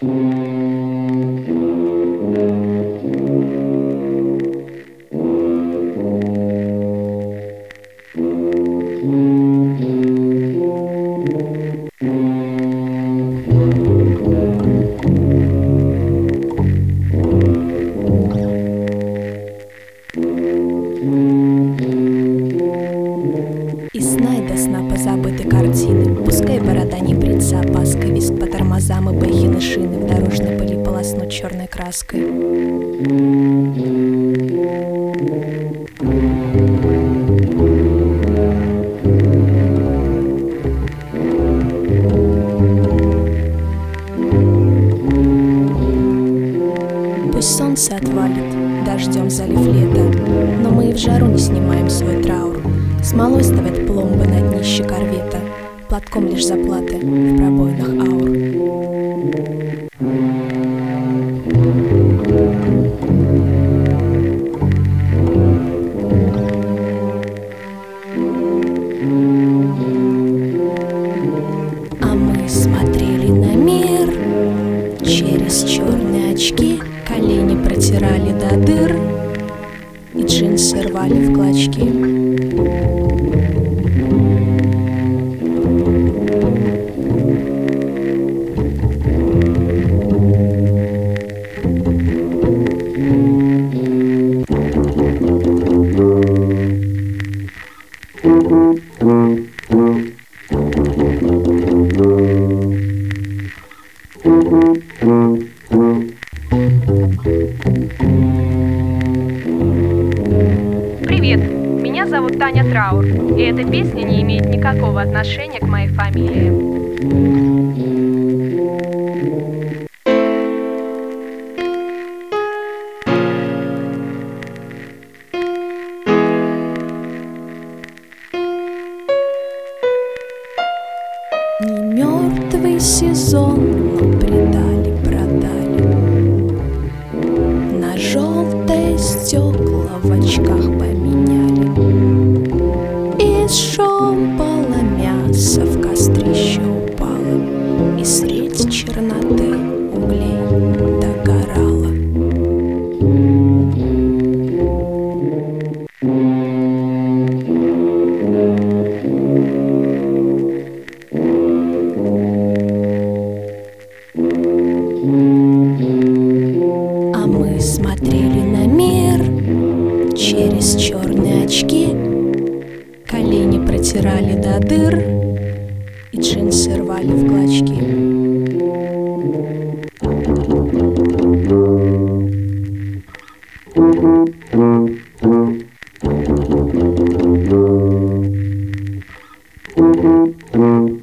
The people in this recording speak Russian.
Из сна и до сна позабыты картины. Пускай борода не брится опаской, виск по тормозам и бэхины шины в дорожной пыли полоснут черной краской. Пусть солнце отвалит, дождем залив лето, но мы и в жару не снимаем свой траур. Смолой ставят пломбы на днище корвета, платком лишь заплаты в пробоинах аур. А мы смотрели на мир через черные очки, колени протирали до дыр и джинсы рвали в клочки. Привет, меня зовут Таня Траур, и эта песня не имеет никакого отношения к моей фамилии. Не мертвый сезон, но предали-продали. На желтые стекла в очках поменяли. Из шомпола мясо в кострище упало, и средь черноты углей догорало. А мы смотрели на мир через черные очки, колени протирали до дыр и джинсы рвали в клочки.